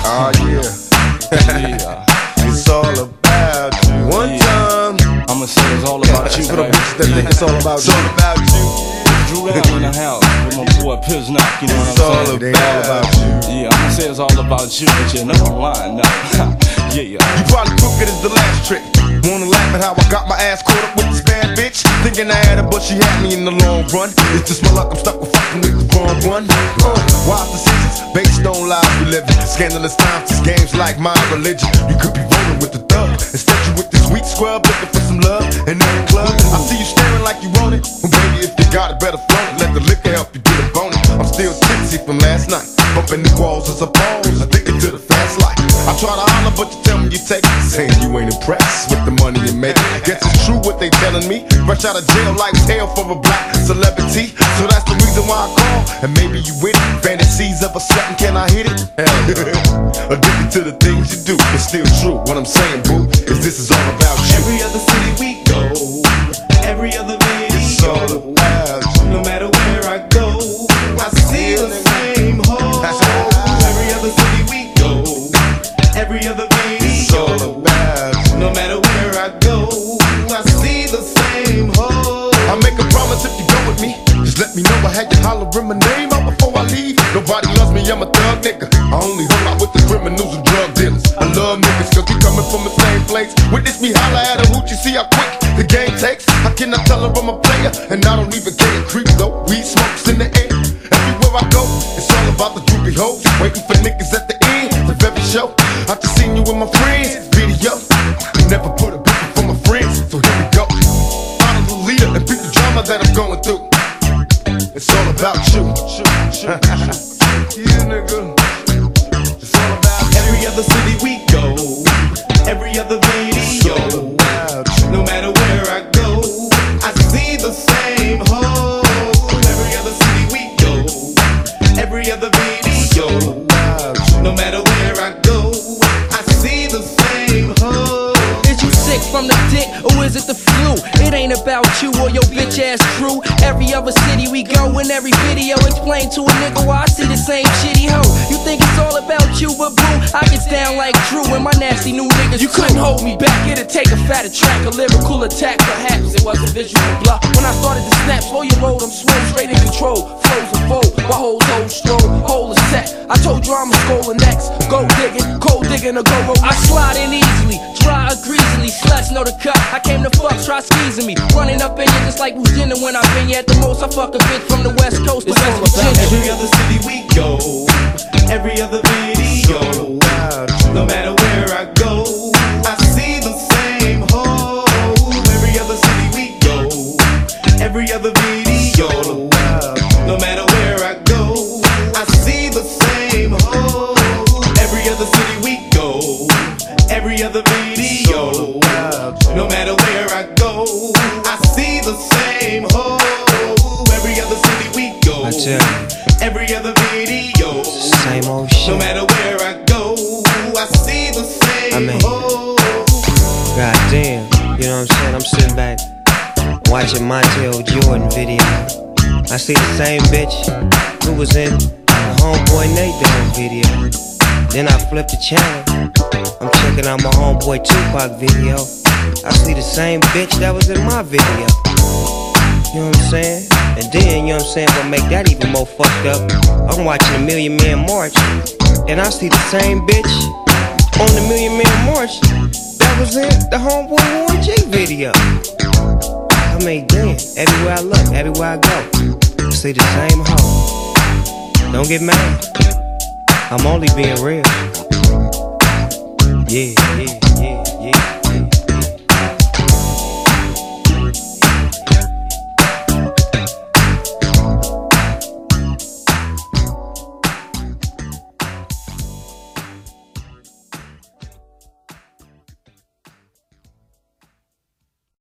Oh yeah. It's all about you. One time I'ma say it's all about you. For the bitches that think it's all about you. It's all about you. Drew down in the house with my boy Piznock, you know what I'm saying? It's all about you. Yeah, I'ma say it's all about you, but you know I'm lying now. Yeah. You probably took it as the last trick. Wanna laugh at how I got my ass caught up with this bad bitch? Thinking I had her, but she had me in the long run. It's just my luck, I'm stuck with fucking with the wrong one. Wise decisions based on lies we live in. Scandalous times, these games like my religion. You could be rolling with the thug. Instead you with this weak scrub looking for some love. And in the club, I see you staring like you want it. Well baby, if you got it, better float it. Let the liquor help you get a bonus. I'm still tipsy from last night. Bumping the walls as a pose, addicted to the fast life. I try to holler, but you tell me you take it. Saying you ain't impressed with the money you make. Guess it's true what they telling me. Fresh out of jail, life's hell for a black celebrity. So that's the reason why I call. And maybe you with it. Fantasies of a sudden, can I hit it? Addicted to the things you do. It's still true. What I'm saying, boo, is this is all about you. Every other city we go, every other video, it's all about you. No matter where I go, I see the same hole. Every other city we go, every other video, it's all about you. No matter where I go, I see the same hole. I make a promise if you go with me, just let me know I had you hollering my name out before I leave. Nobody loves me, I'm a thug nigga. I only hung out with the criminals and drug dealers. I love niggas cause we coming from the same place. Witness me holler at a hoochie, see how quick the game takes. How can I tell her I'm a player? And I don't even care, creep though. Weed smokes in the air. Everywhere I go, it's all about the droopy hoes. Waiting for niggas at the end of every show. I just seen you with my friends, video. Never put a bitch for my friends, so here we go. Follow the leader and beat the drama that I'm going through. It's all about you. Yeah, nigga. It's all about you. Every other city we go, every other video, no matter where I go, I see the same hole. Every other city we go, every other video, no matter where I go, I see the same hole. Is you sick from the dick, or is it the flu? It ain't about you or your bitch ass crew. Every other city we go, in every video, explain to a nigga why I see the same shitty hoe. You think it's all about you, but boo, I get down like Drew and my nasty new niggas. You couldn't hold me back, it'd take a fatter track, a lyrical attack. Perhaps it was a visual block. When I started to snap, slow your roll, I'm swole, straight in control. Flows and fold, my whole toe stroll, whole is set. I told you I'm a scolding next. Go digging, cold digging, or go roll. I slide in easily, dry or greasily. Sluts know the cut, I came to fuck, try squeezing me. Running up in you just like who's dinner when I've been here at the most. I fuck a bitch from the West Coast to West Virginia. Every other city we go, every other video, no matter where I go, I see the same hole. Every other city we go, every other video, no matter where I go, I see the same hole. Every other city we go, every other video, no matter where I go, I see the same hole. Every other city we go, every other video, same old shit. No matter where I go, I see the same hole. Goddamn, you know what I'm saying? I'm sitting back watching Montel Jordan video. I see the same bitch who was in the Homeboy Nate Dogg video. Then I flip the channel, I'm checking out my Homeboy Tupac video. I see the same bitch that was in my video. You know what I'm saying? And then, you know what I'm saying, what make that even more fucked up, I'm watching the Million Man March, and I see the same bitch on the Million Man March that was in the Homeboy Warren G video. I mean, damn, everywhere I look, everywhere I go, I see the same hoe. Don't get mad, I'm only being real. Yeah.